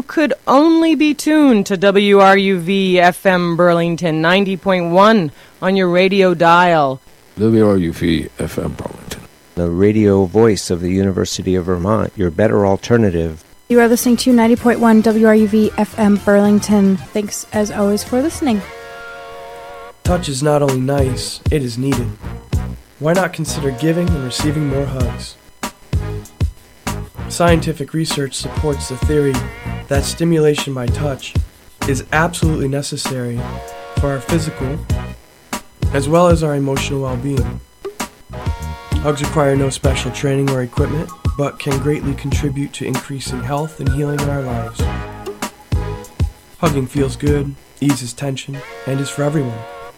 you could only be tuned to WRUV FM Burlington 90.1 on your radio dial. WRUV FM Burlington, the radio voice of the University of Vermont, your better alternative. You are listening to 90.1 WRUV FM Burlington. Thanks as always for listening. Touch is not only nice, it is needed. Why not consider giving and receiving more hugs? Scientific research supports the theory that stimulation by touch is absolutely necessary for our physical as well as our emotional well-being. Hugs require no special training or equipment, but can greatly contribute to increasing health and healing in our lives. Hugging feels good, eases tension, and is for everyone.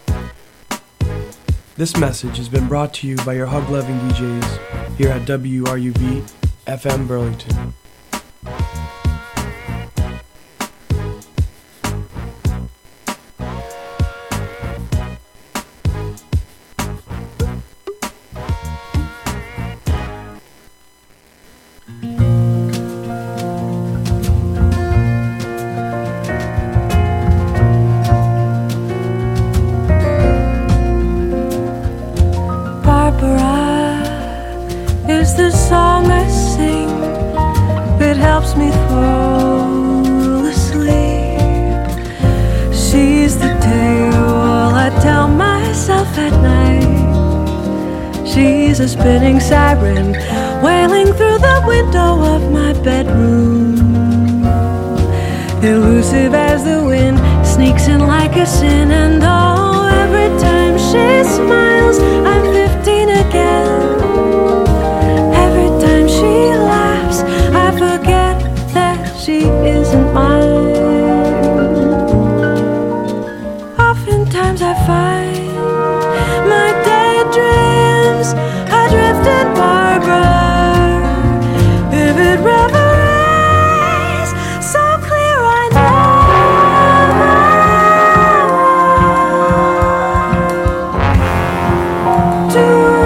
This message has been brought to you by your hug-loving DJs here at WRUV FM Burlington. A spinning siren wailing through the window of my bedroom, elusive as the wind sneaks in like a sin. And oh, every time she smiles I'm 15 again. Every time she laughs I forget that she isn't mine. Oftentimes I find my daydreams drifted Barbara, vivid reveries, so clear I know to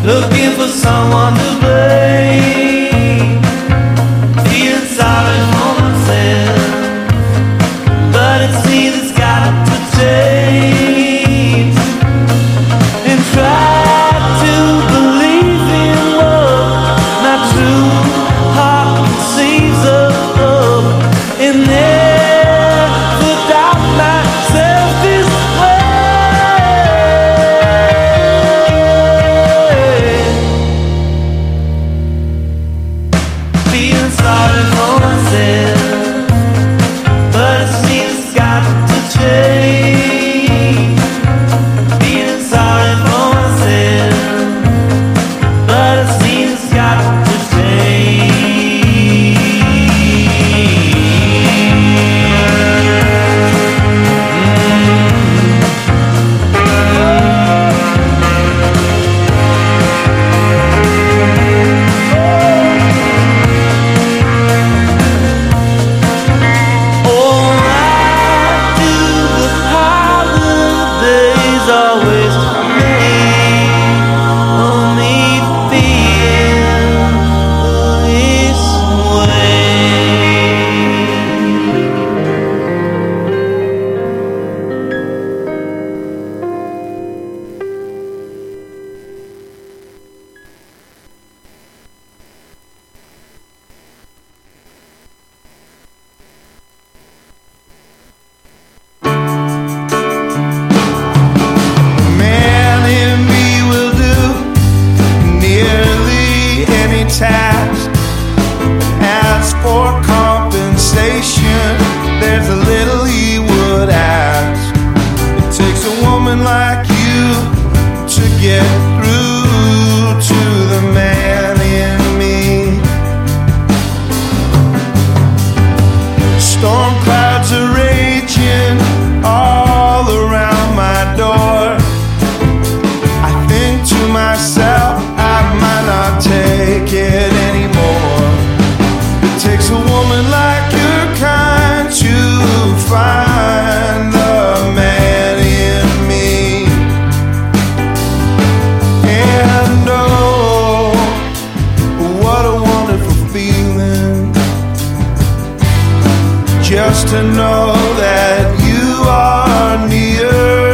looking for someone to blame, feeling sorry for myself, but it's me that's got to change, and try to believe in love, my true heart conceives of love, and never doubt myself this way. Feeling sorry for myself, but it's me that's got to change. Feeling sorry for myself, but it's me that's got to task, ask for compensation. There's a little he would ask. It takes a woman like you to get through to the man in me. Storm clouds are raging all around my door. I think to myself, I might not take it anymore. It takes a woman like your kind to find the man in me. And oh, what a wonderful feeling, just to know that you are near.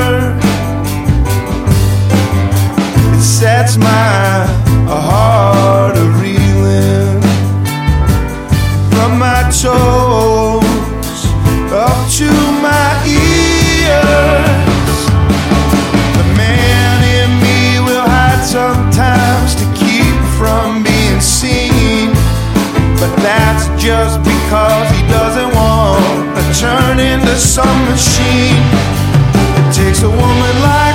It sets my heart a-reeling from my toes up to my ears. The man in me will hide sometimes to keep from being seen, but that's just because he doesn't want to turn into some machine. It takes a woman like